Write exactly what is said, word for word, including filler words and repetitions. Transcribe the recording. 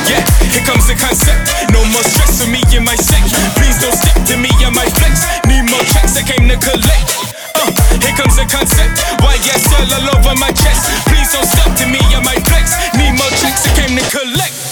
Yeah, here comes the concept. No more stress for me and my sex. Please don't step to me and my flex. Need more checks, I came to collect. Uh, here comes the concept. Why yes, all over my chest. Please don't step to me and my flex. Need more checks, I came to collect.